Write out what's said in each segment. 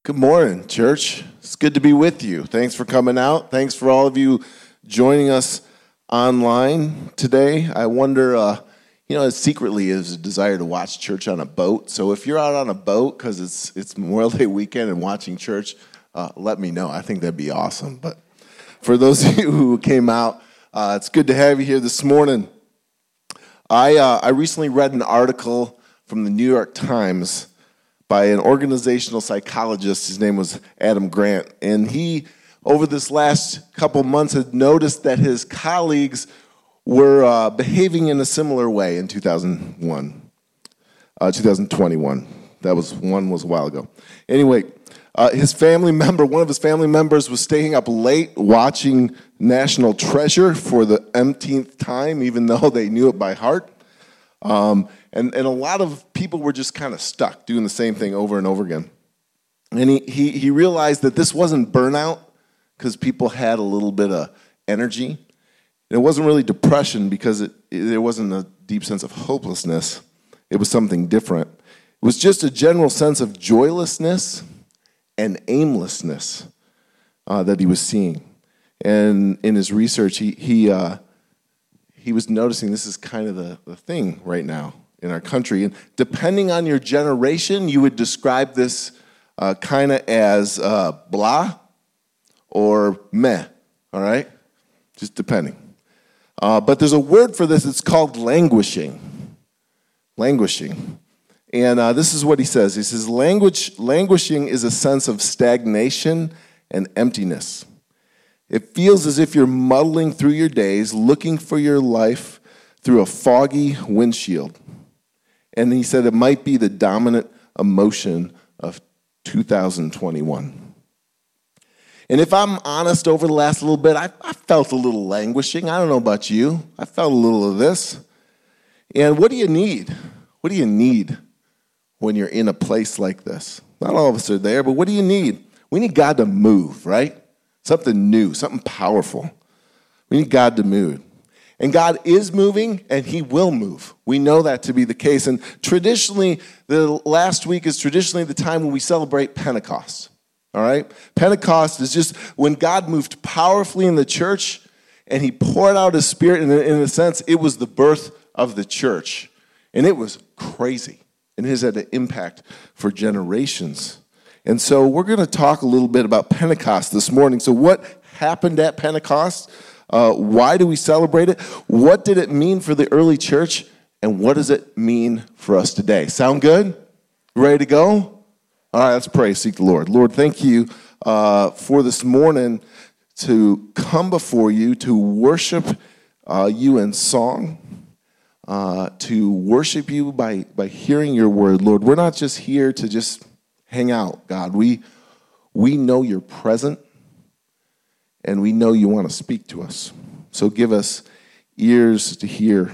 Good morning, church. It's good to be with you. Thanks for coming out. Thanks for all of you joining us online today. I wonder, secretly is a desire to watch church on a boat. So if you're out on a boat because it's Memorial Day weekend and watching church, let me know. I think that'd be awesome. But for those of you who came out, it's good to have you here this morning. I recently read an article from the New York Times by an organizational psychologist. His name was Adam Grant. And he, over this last couple months, had noticed that his colleagues were behaving in a similar way in 2021. That was a while ago. Anyway, one of his family members was staying up late watching National Treasure for the umpteenth time, even though they knew it by heart. And a lot of people were just kind of stuck doing the same thing over and over again. And he realized that this wasn't burnout because people had a little bit of energy. And it wasn't really depression because there wasn't a deep sense of hopelessness. It was something different. It was just a general sense of joylessness and aimlessness that he was seeing. And in his research, he was noticing this is kind of the thing right now in our country. And depending on your generation, you would describe this kind of as blah or meh, all right? Just depending. But there's a word for this. It's called languishing. Languishing. And this is what he says. He says, languishing is a sense of stagnation and emptiness. It feels as if you're muddling through your days, looking for your life through a foggy windshield. And he said it might be the dominant emotion of 2021. And if I'm honest, over the last little bit, I felt a little languishing. I don't know about you. I felt a little of this. And what do you need? What do you need when you're in a place like this? Not all of us are there, but what do you need? We need God to move, right? Something new, something powerful. We need God to move. And God is moving, and he will move. We know that to be the case. And traditionally, the last week is traditionally the time when we celebrate Pentecost. All right? Pentecost is just when God moved powerfully in the church, and he poured out his Spirit. And in a sense, it was the birth of the church. And it was crazy. And it has had an impact for generations. And so we're going to talk a little bit about Pentecost this morning. So what happened at Pentecost? Why do we celebrate it? What did it mean for the early church? And what does it mean for us today? Sound good? Ready to go? All right, let's pray. Seek the Lord. Lord, thank you for this morning to come before you, to worship you in song, to worship you by hearing your word. Lord, we're not just here to just hang out, God. We know you're present, and we know you want to speak to us. So give us ears to hear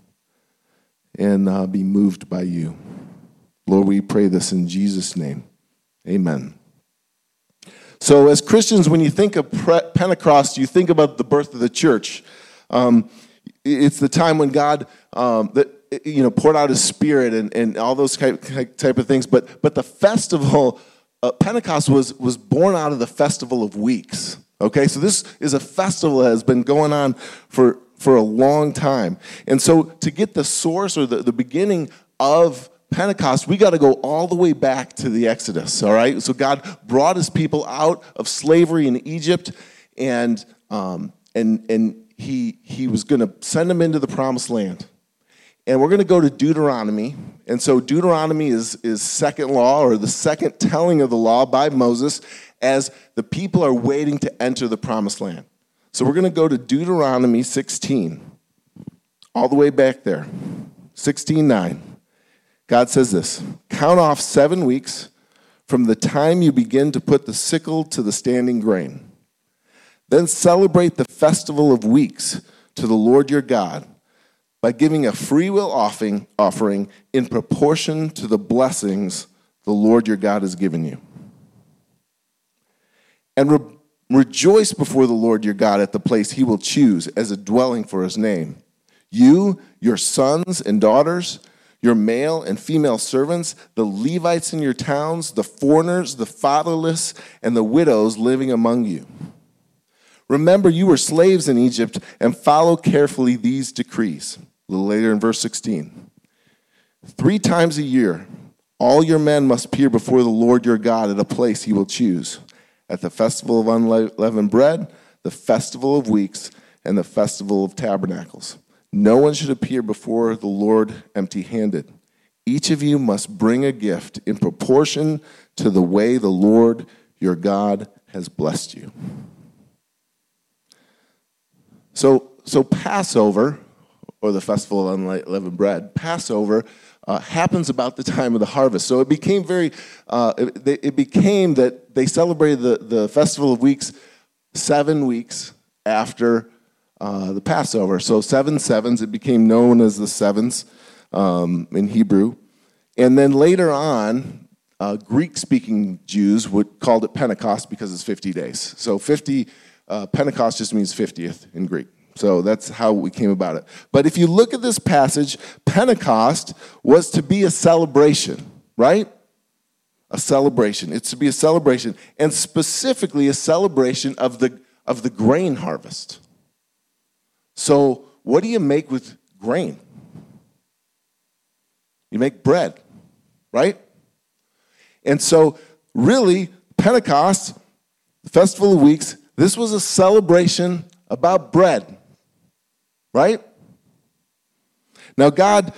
and be moved by you. Lord, we pray this in Jesus' name. Amen. So as Christians, when you think of Pentecost, you think about the birth of the church. It's the time when God poured out his Spirit and all those type of things. But the festival, Pentecost was born out of the Festival of Weeks. Okay, so this is a festival that has been going on for a long time. And so to get the source or the beginning of Pentecost, we got to go all the way back to the Exodus, all right? So God brought his people out of slavery in Egypt, and he was going to send them into the promised land. And we're going to go to Deuteronomy. And so Deuteronomy is second law, or the second telling of the law by Moses as the people are waiting to enter the promised land. So we're going to go to Deuteronomy 16, all the way back there, 16:9. God says this, count off 7 weeks from the time you begin to put the sickle to the standing grain. Then celebrate the festival of weeks to the Lord your God by giving a freewill offering in proportion to the blessings the Lord your God has given you. And rejoice before the Lord your God at the place he will choose as a dwelling for his name. You, your sons and daughters, your male and female servants, the Levites in your towns, the foreigners, the fatherless, and the widows living among you. Remember, you were slaves in Egypt, and follow carefully these decrees." A little later in verse 16. 3 times a year, all your men must appear before the Lord your God at a place he will choose, at the festival of unleavened bread, the festival of weeks, and the festival of tabernacles. No one should appear before the Lord empty-handed. Each of you must bring a gift in proportion to the way the Lord your God has blessed you. So Passover, or the festival of unleavened bread, Passover happens about the time of the harvest. So it became it became that they celebrated the festival of weeks 7 weeks after the Passover. So 7 sevens, it became known as the sevens in Hebrew. And then later on, Greek-speaking Jews called it Pentecost because it's 50 days. So Pentecost just means 50th in Greek. So that's how we came about it. But if you look at this passage, Pentecost was to be a celebration, right? A celebration. It's to be a celebration, and specifically a celebration of the grain harvest. So what do you make with grain? You make bread, right? And so really, Pentecost, the Festival of Weeks, this was a celebration about bread, right? Now God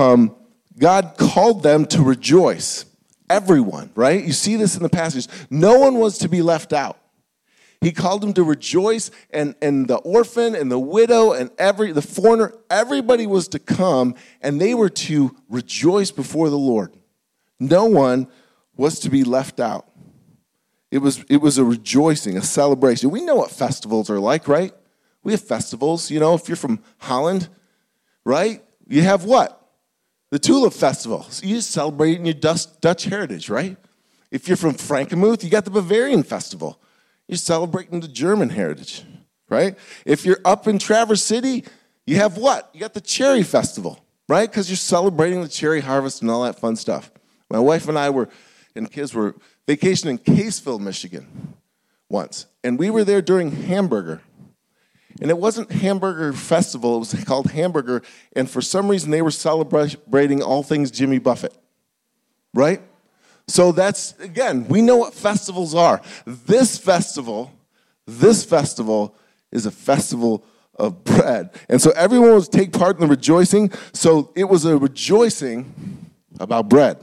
called them to rejoice. Everyone, right? You see this in the passage. No one was to be left out. He called them to rejoice, and the orphan and the widow and the foreigner, everybody was to come, and they were to rejoice before the Lord. No one was to be left out. It was a rejoicing, a celebration. We know what festivals are like, right? We have festivals. You know, if you're from Holland, right? You have what? The Tulip Festival. So you're celebrating your Dutch heritage, right? If you're from Frankenmuth, you got the Bavarian Festival. You're celebrating the German heritage, right? If you're up in Traverse City, you have what? You got the Cherry Festival, right? Because you're celebrating the cherry harvest and all that fun stuff. My wife and I and kids were vacationing in Caseville, Michigan once. And we were there during Hamburger. And it wasn't Hamburger Festival, it was called Hamburger, and for some reason they were celebrating all things Jimmy Buffett, right? So that's, again, we know what festivals are. This festival is a festival of bread. And so everyone was to take part in the rejoicing, so it was a rejoicing about bread.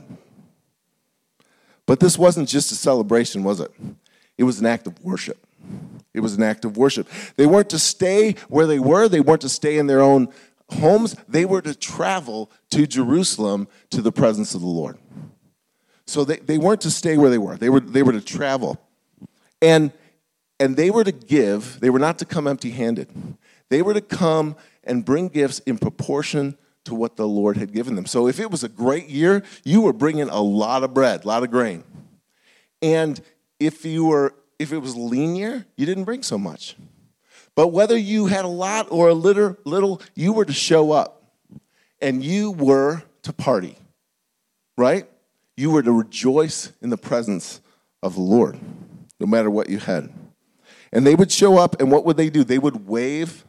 But this wasn't just a celebration, was it? It was an act of worship. It was an act of worship. They weren't to stay where they were. They weren't to stay in their own homes. They were to travel to Jerusalem to the presence of the Lord. So they weren't to stay where they were. They were to travel. And they were to give. They were not to come empty-handed. They were to come and bring gifts in proportion to what the Lord had given them. So if it was a great year, you were bringing a lot of bread, a lot of grain. And if it was lean year, you didn't bring so much. But whether you had a lot or a little, you were to show up. And you were to party, right? You were to rejoice in the presence of the Lord, no matter what you had. And they would show up, and what would they do? They would wave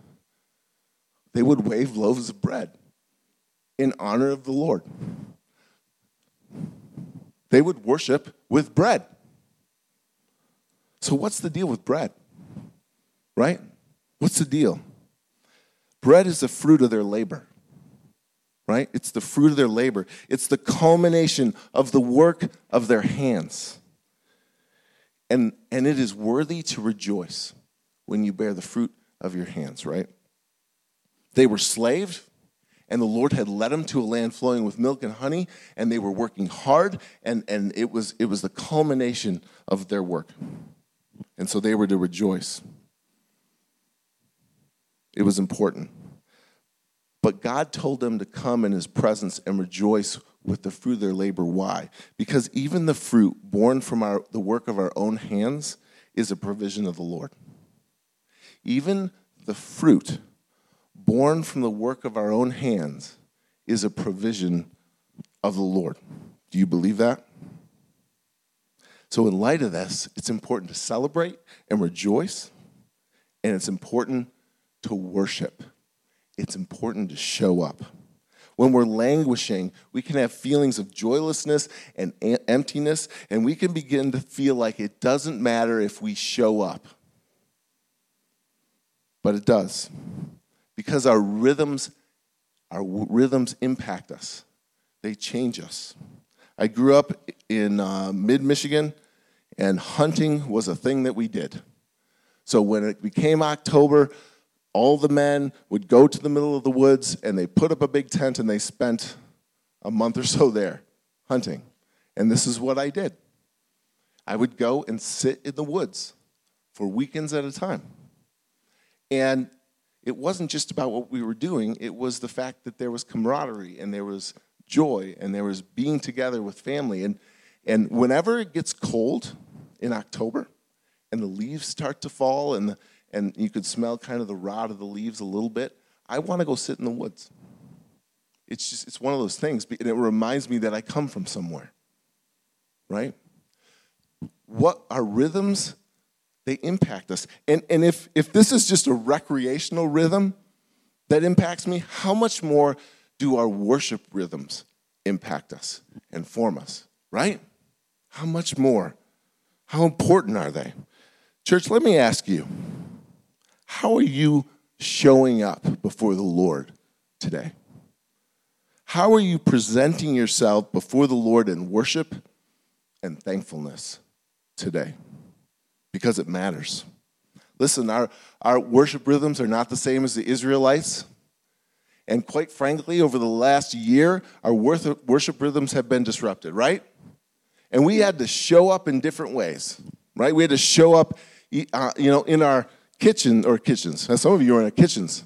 loaves of bread in honor of the Lord. They would worship with bread. So what's the deal with bread? Right? What's the deal? Bread is the fruit of their labor. Right? It's the fruit of their labor. It's the culmination of the work of their hands. And it is worthy to rejoice when you bear the fruit of your hands, right? They were slaves, and the Lord had led them to a land flowing with milk and honey, and they were working hard, and it was the culmination of their work. And so they were to rejoice. It was important. But God told them to come in his presence and rejoice with the fruit of their labor. Why? Because even the fruit born from the work of our own hands is a provision of the Lord. Even the fruit born from the work of our own hands is a provision of the Lord. Do you believe that? So in light of this, it's important to celebrate and rejoice, and it's important to worship. It's important to show up. When we're languishing, we can have feelings of joylessness and emptiness, and we can begin to feel like it doesn't matter if we show up. But it does, because our rhythms impact us. They change us. I grew up in mid-Michigan, and hunting was a thing that we did. So when it became October, all the men would go to the middle of the woods, and they put up a big tent, and they spent a month or so there hunting. And this is what I did. I would go and sit in the woods for weekends at a time. And it wasn't just about what we were doing. It was the fact that there was camaraderie, and there was joy, and there was being together with family. And whenever it gets cold in October, and the leaves start to fall, and you could smell kind of the rot of the leaves a little bit, I want to go sit in the woods. It's one of those things, and it reminds me that I come from somewhere, right? What our rhythms, they impact us. And if this is just a recreational rhythm that impacts me, how much more do our worship rhythms impact us and form us, right? How much more? How important are they? Church, let me ask you, how are you showing up before the Lord today? How are you presenting yourself before the Lord in worship and thankfulness today? Because it matters. Listen, our worship rhythms are not the same as the Israelites. And quite frankly, over the last year, our worship rhythms have been disrupted, right? And we had to show up in different ways, right? We had to show up, in our kitchens. Now, some of you are in our kitchens,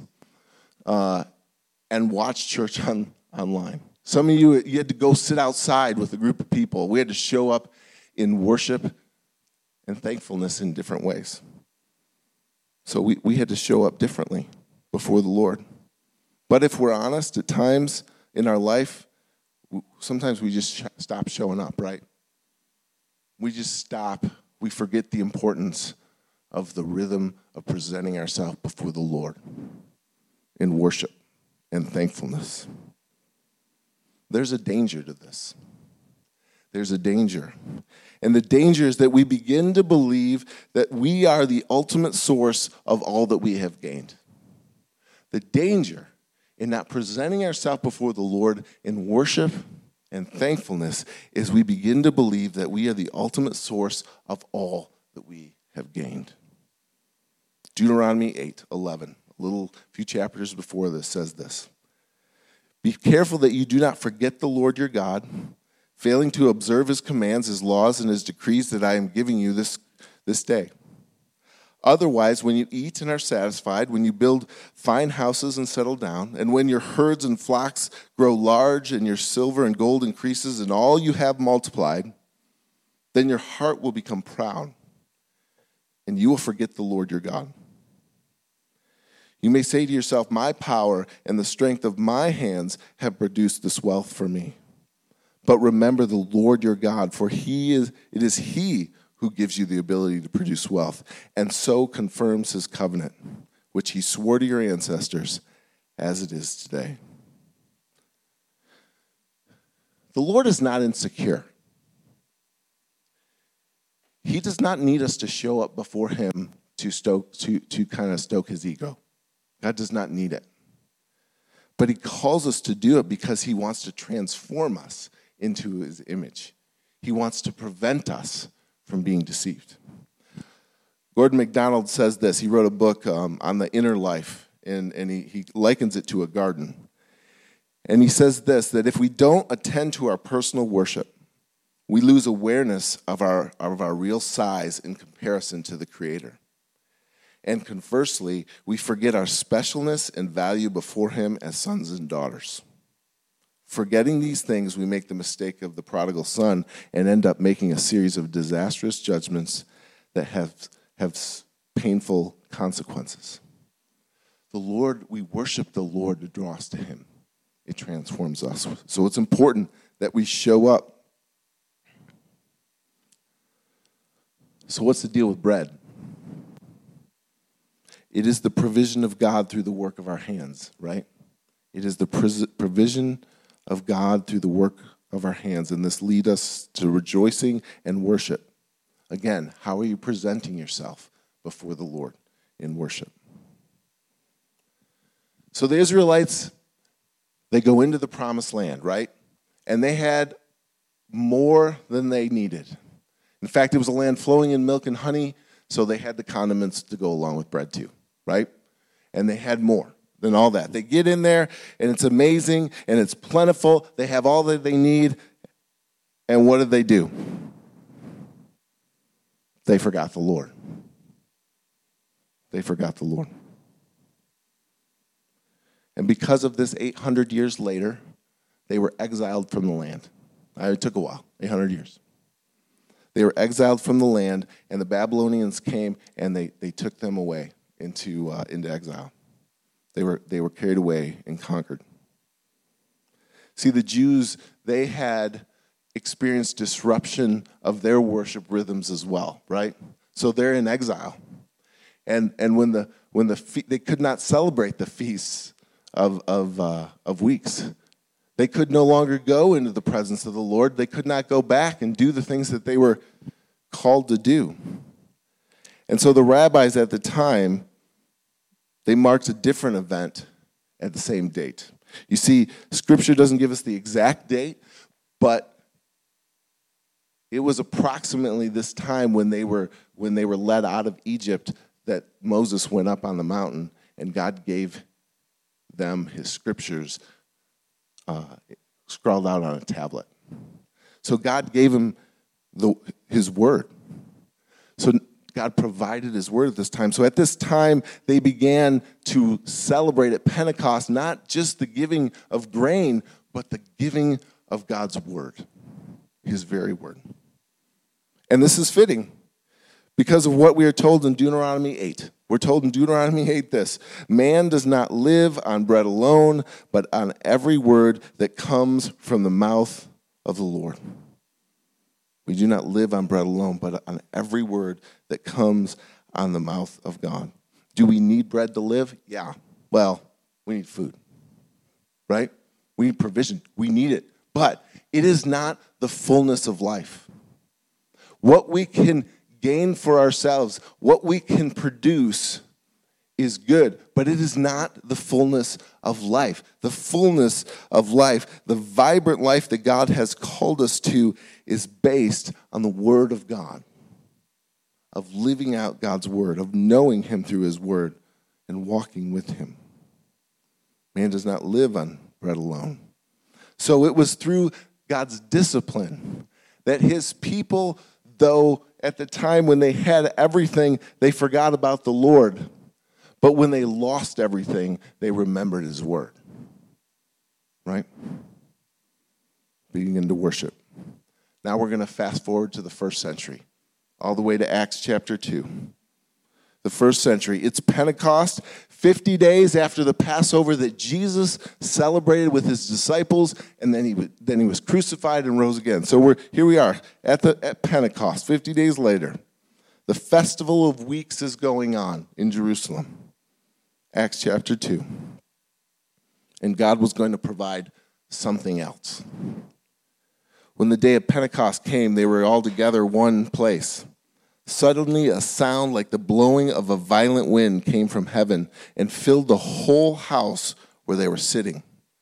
and watch church online. Some of you had to go sit outside with a group of people. We had to show up in worship and thankfulness in different ways. So we had to show up differently before the Lord. But if we're honest, at times in our life, sometimes we just stop showing up, right? We just stop. We forget the importance of the rhythm of presenting ourselves before the Lord in worship and thankfulness. There's a danger to this. There's a danger. And the danger is that we begin to believe that we are the ultimate source of all that we have gained. The danger in not presenting ourselves before the Lord in worship and thankfulness is we begin to believe that we are the ultimate source of all that we have gained. Deuteronomy 8:11, a few chapters before this, says this. Be careful that you do not forget the Lord your God, failing to observe his commands, his laws, and his decrees that I am giving you this day. Otherwise, when you eat and are satisfied, when you build fine houses and settle down, and when your herds and flocks grow large and your silver and gold increases and all you have multiplied, then your heart will become proud and you will forget the Lord your God. You may say to yourself, my power and the strength of my hands have produced this wealth for me. But remember the Lord your God, for it is he who gives you the ability to produce wealth, and so confirms his covenant, which he swore to your ancestors, as it is today. The Lord is not insecure. He does not need us to show up before him to kind of stoke his ego. God does not need it. But he calls us to do it because he wants to transform us into his image. He wants to prevent us from being deceived. Gordon MacDonald says this. He wrote a book on the inner life, and he likens it to a garden. And he says this, that if we don't attend to our personal worship, we lose awareness of our real size in comparison to the Creator. And conversely, we forget our specialness and value before him as sons and daughters. Forgetting these things, we make the mistake of the prodigal son and end up making a series of disastrous judgments that have painful consequences. We worship the Lord to draw us to him. It transforms us. So it's important that we show up. So what's the deal with bread? It is the provision of God through the work of our hands, right? It is the provision of God through the work of our hands, and this leads us to rejoicing and worship. Again, how are you presenting yourself before the Lord in worship? So the Israelites, they go into the promised land, right? And they had more than they needed. In fact, it was a land flowing in milk and honey, so they had the condiments to go along with bread too, right? And they had more than all that. They get in there, and it's amazing, and it's plentiful. They have all that they need, and what did they do? They forgot the Lord. They forgot the Lord. And because of this, 800 years later, they were exiled from the land. It took a while, 800 years. They were exiled from the land, and the Babylonians came, and they took them away into exile. They were carried away and conquered. See, the Jews, they had experienced disruption of their worship rhythms as well, right? So they're in exile, and when they could not celebrate the feasts of weeks. They could no longer go into the presence of the Lord. They could not go back and do the things that they were called to do. And so the rabbis at the time, they marked a different event at the same date. You see, Scripture doesn't give us the exact date, but it was approximately this time when they were led out of Egypt that Moses went up on the mountain and God gave them his scriptures scrawled out on a tablet. So God gave him his word. So God provided his word at this time. So at this time, they began to celebrate at Pentecost not just the giving of grain, but the giving of God's word, his very word. And this is fitting because of what we are told in Deuteronomy 8. We're told in Deuteronomy 8 this: man does not live on bread alone, but on every word that comes from the mouth of the Lord. We do not live on bread alone, but on every word that comes on the mouth of God. Do we need bread to live? Yeah. Well, we need food, right? We need provision. We need it. But it is not the fullness of life. What we can gain for ourselves, what we can produce is good, but it is not the fullness of life. The fullness of life, the vibrant life that God has called us to, is based on the Word of God, of living out God's Word, of knowing Him through His Word and walking with Him. Man does not live on bread alone. So it was through God's discipline that His people, though at the time when they had everything, they forgot about the Lord. But when they lost everything, they remembered His word. Right? Beginning to worship. Now we're going to fast forward to the first century, all the way to Acts chapter 2. The first century. It's Pentecost, 50 days after the Passover that Jesus celebrated with his disciples, and then he was crucified and rose again. So here we are at Pentecost, 50 days later. The Festival of Weeks is going on in Jerusalem. Acts chapter 2. And God was going to provide something else. When the day of Pentecost came, they were all together one place. Suddenly, a sound like the blowing of a violent wind came from heaven and filled the whole house where they were sitting.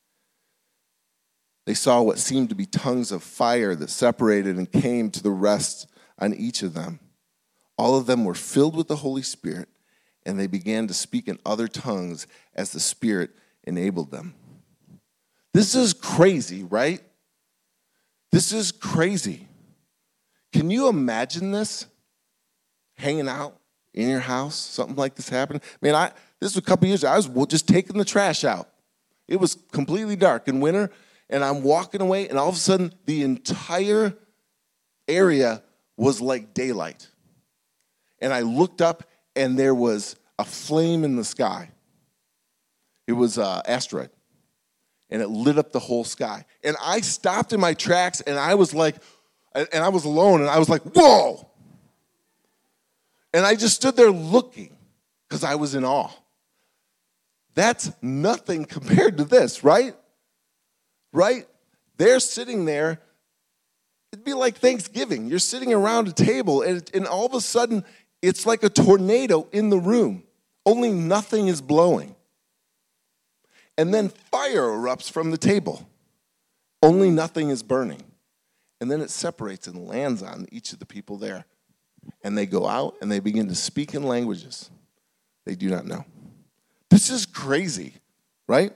They saw what seemed to be tongues of fire that separated and came to the rest on each of them. All of them were filled with the Holy Spirit, and they began to speak in other tongues as the Spirit enabled them. This is crazy, right? This is crazy. Can you imagine this? Hanging out in your house, something like this happened. Man, this was a couple years ago. I was just taking the trash out. It was completely dark in winter, and I'm walking away, and all of a sudden, the entire area was like daylight. And I looked up, and there was a flame in the sky. It was an asteroid. and it lit up the whole sky. And I stopped in my tracks, and I was like, and I was alone, and I was like, whoa! And I just stood there looking because I was in awe. That's nothing compared to this, right? Right? They're sitting there. It'd be like Thanksgiving. You're sitting around a table, and all of a sudden, it's like a tornado in the room. Only nothing is blowing. And then fire erupts from the table. Only nothing is burning. And then it separates and lands on each of the people there. And they go out and they begin to speak in languages they do not know. This is crazy, right?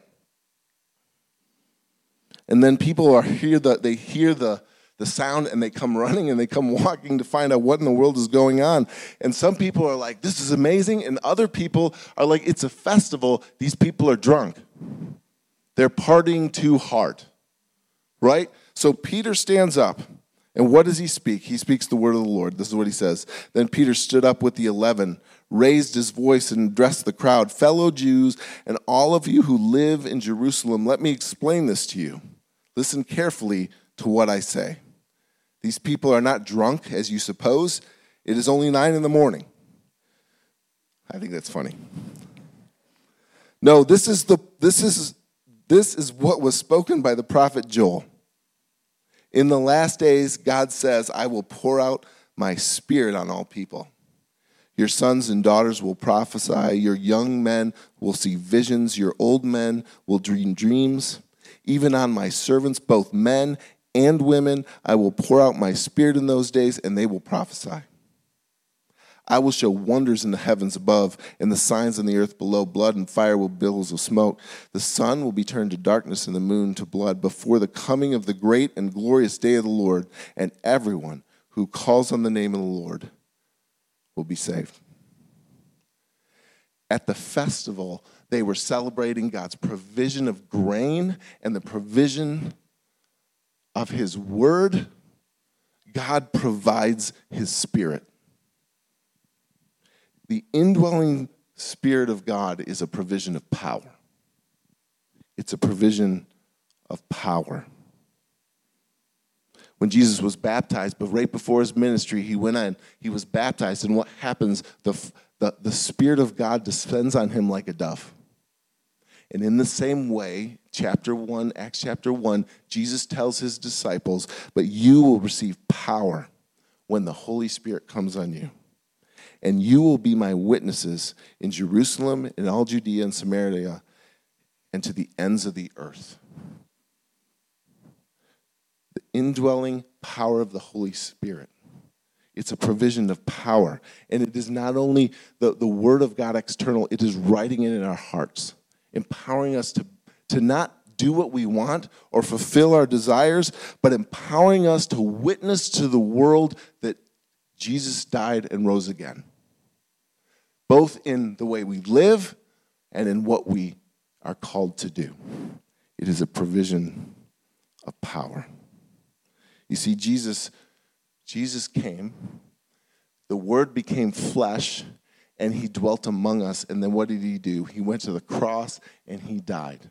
And then people hear the sound, and they come running and they come walking to find out what in the world is going on. And some people are like, this is amazing. And other people are like, it's a festival. These people are drunk. They're partying too hard, right? So Peter stands up, and what does he speak? He speaks the word of the Lord. This is what he says. Then Peter stood up with the 11, raised his voice and addressed the crowd. Fellow Jews and all of you who live in Jerusalem, let me explain this to you. Listen carefully to what I say. These people are not drunk, as you suppose. It is only 9 a.m. I think that's funny. No, this is what was spoken by the prophet Joel. In the last days, God says, I will pour out my spirit on all people. Your sons and daughters will prophesy. Your young men will see visions. Your old men will dream dreams. Even on my servants, both men and women, I will pour out my spirit in those days, and they will prophesy. I will show wonders in the heavens above and the signs on the earth below. Blood and fire will billows of smoke. The sun will be turned to darkness and the moon to blood before the coming of the great and glorious day of the Lord, and everyone who calls on the name of the Lord will be saved. At the festival, they were celebrating God's provision of grain and the provision of his word. God provides his spirit. The indwelling Spirit of God is a provision of power. It's a provision of power. When Jesus was baptized, but right before his ministry, he was baptized, and what happens? The Spirit of God descends on him like a dove. And in the same way, Acts chapter 1, Jesus tells his disciples, but you will receive power when the Holy Spirit comes on you. And you will be my witnesses in Jerusalem, in all Judea and Samaria, and to the ends of the earth. The indwelling power of the Holy Spirit. It's a provision of power. And it is not only the word of God external, it is writing it in our hearts, empowering us to not do what we want or fulfill our desires, but empowering us to witness to the world that Jesus died and rose again, both in the way we live and in what we are called to do. It is a provision of power. You see, Jesus came, the Word became flesh, and he dwelt among us. And then what did he do? He went to the cross and he died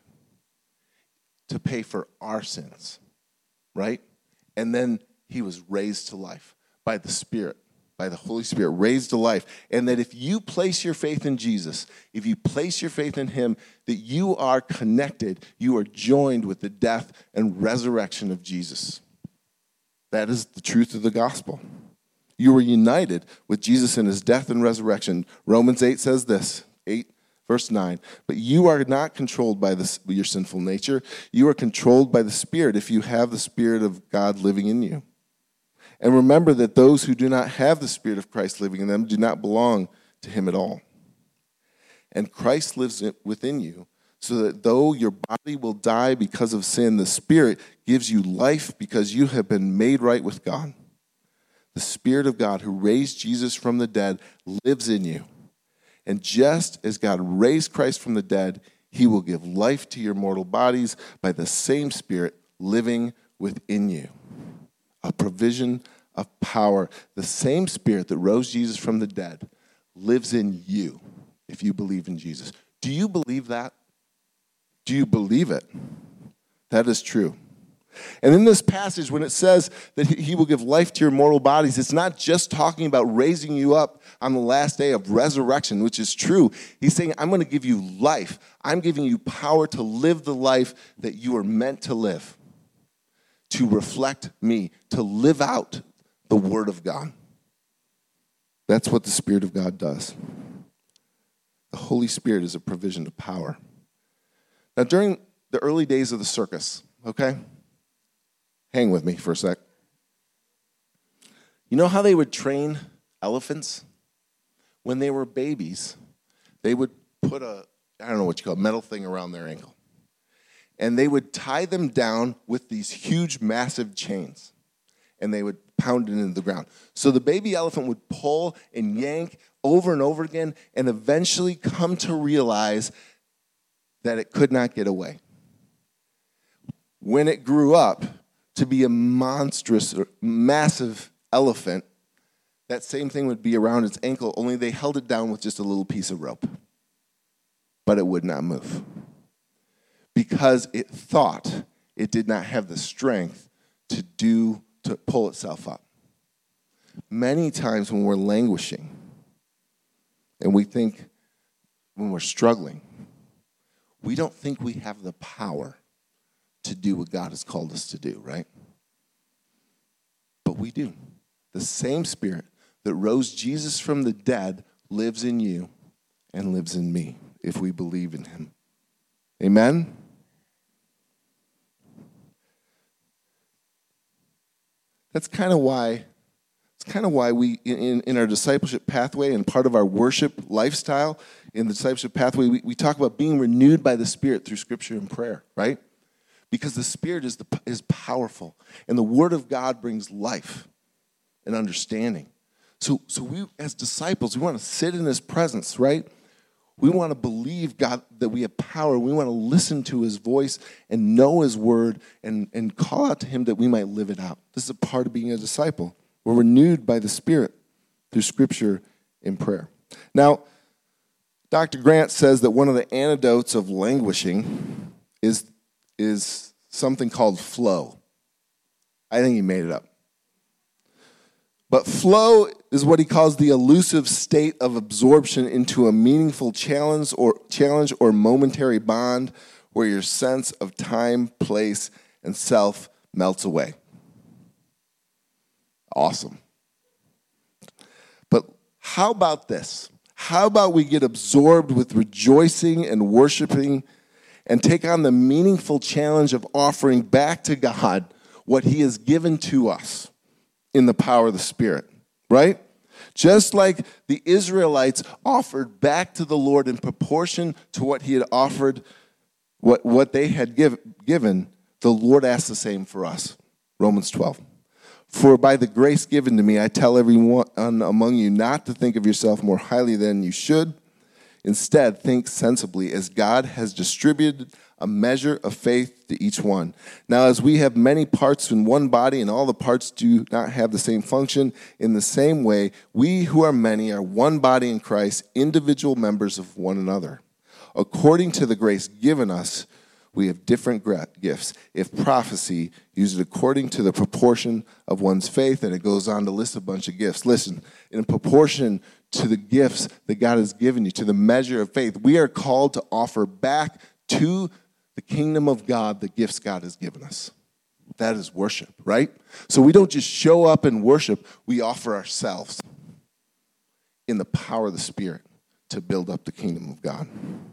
to pay for our sins, right? And then he was raised to life by the Spirit, by the Holy Spirit, raised to life. And that if you place your faith in Jesus, if you place your faith in him, that you are connected, you are joined with the death and resurrection of Jesus. That is the truth of the gospel. You were united with Jesus in his death and resurrection. Romans 8 says this, 8 verse 9, but you are not controlled by your sinful nature. You are controlled by the Spirit if you have the Spirit of God living in you. And remember that those who do not have the Spirit of Christ living in them do not belong to him at all. And Christ lives within you, so that though your body will die because of sin, the Spirit gives you life because you have been made right with God. The Spirit of God who raised Jesus from the dead lives in you. And just as God raised Christ from the dead, he will give life to your mortal bodies by the same Spirit living within you. A provision of power. The same Spirit that rose Jesus from the dead lives in you if you believe in Jesus. Do you believe that? Do you believe it? That is true. And in this passage, when it says that he will give life to your mortal bodies, it's not just talking about raising you up on the last day of resurrection, which is true. He's saying, I'm going to give you life. I'm giving you power to live the life that you are meant to live, to reflect me, to live out the Word of God. That's what the Spirit of God does. The Holy Spirit is a provision of power. Now, during the early days of the circus, okay? Hang with me for a sec. You know how they would train elephants? When they were babies, they would put I don't know what you call it, metal thing around their ankle. And they would tie them down with these huge, massive chains. And they would pound it into the ground. So the baby elephant would pull and yank over and over again and eventually come to realize that it could not get away. When it grew up to be a monstrous, massive elephant, that same thing would be around its ankle, only they held it down with just a little piece of rope. But it would not move. Because it thought it did not have the strength to pull itself up. Many times when we're languishing, and we think when we're struggling, we don't think we have the power to do what God has called us to do, right? But we do. The same Spirit that rose Jesus from the dead lives in you and lives in me if we believe in him. Amen? That's kind of why we, in our discipleship pathway and part of our worship lifestyle, in the discipleship pathway, we talk about being renewed by the Spirit through Scripture and prayer, right? Because the Spirit is powerful, and the Word of God brings life and understanding. So we, as disciples, we want to sit in His presence, right? We want to believe God that we have power. We want to listen to His voice and know His Word and call out to Him that we might live it out. This is a part of being a disciple. We're renewed by the Spirit through Scripture and prayer. Now, Dr. Grant says that one of the antidotes of languishing is something called flow. I think he made it up. But flow is what he calls the elusive state of absorption into a meaningful challenge or momentary bond where your sense of time, place, and self melts away. Awesome. But how about this? How about we get absorbed with rejoicing and worshiping and take on the meaningful challenge of offering back to God what He has given to us in the power of the Spirit, right? Just like the Israelites offered back to the Lord in proportion to what He had offered, what they had given, the Lord asks the same for us. Romans 12. For by the grace given to me, I tell everyone among you not to think of yourself more highly than you should. Instead, think sensibly, as God has distributed a measure of faith to each one. Now, as we have many parts in one body, and all the parts do not have the same function, in the same way, we who are many are one body in Christ, individual members of one another. According to the grace given us, we have different gifts. If prophecy, use it according to the proportion of one's faith, and it goes on to list a bunch of gifts. Listen, in proportion to the gifts that God has given you, to the measure of faith, we are called to offer back to the kingdom of God the gifts God has given us. That is worship, right? So we don't just show up and worship, we offer ourselves in the power of the Spirit to build up the kingdom of God.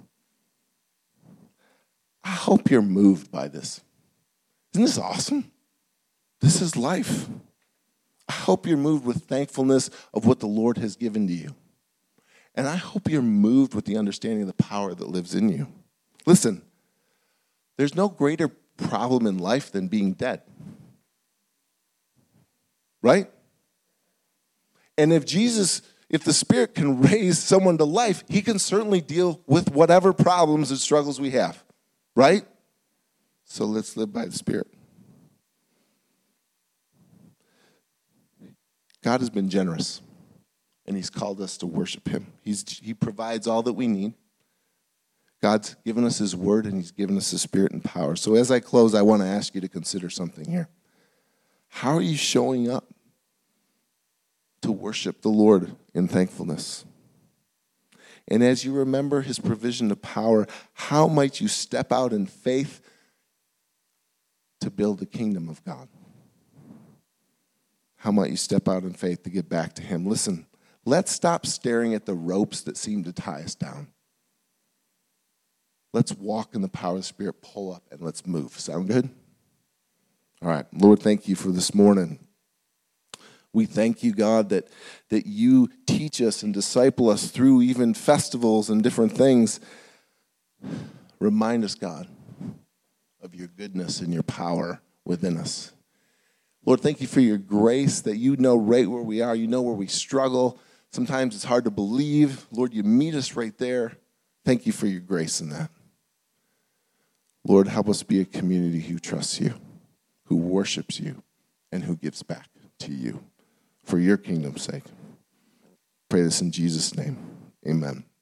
I hope you're moved by this. Isn't this awesome? This is life. I hope you're moved with thankfulness of what the Lord has given to you. And I hope you're moved with the understanding of the power that lives in you. Listen, there's no greater problem in life than being dead. Right? And if the Spirit can raise someone to life, He can certainly deal with whatever problems and struggles we have. Right? So let's live by the Spirit. God has been generous, and He's called us to worship Him. He provides all that we need. God's given us his word, and he's given us his spirit and power. So as I close, I want to ask you to consider something here. How are you showing up to worship the Lord in thankfulness? And as you remember his provision of power, how might you step out in faith to build the kingdom of God? How might you step out in faith to get back to him? Listen, let's stop staring at the ropes that seem to tie us down. Let's walk in the power of the Spirit, pull up, and let's move. Sound good? All right. Lord, thank you for this morning. We thank you, God, that you teach us and disciple us through even festivals and different things. Remind us, God, of your goodness and your power within us. Lord, thank you for your grace, that you know right where we are. You know where we struggle. Sometimes it's hard to believe. Lord, you meet us right there. Thank you for your grace in that. Lord, help us be a community who trusts you, who worships you, and who gives back to you for your kingdom's sake. Pray this in Jesus' name. Amen.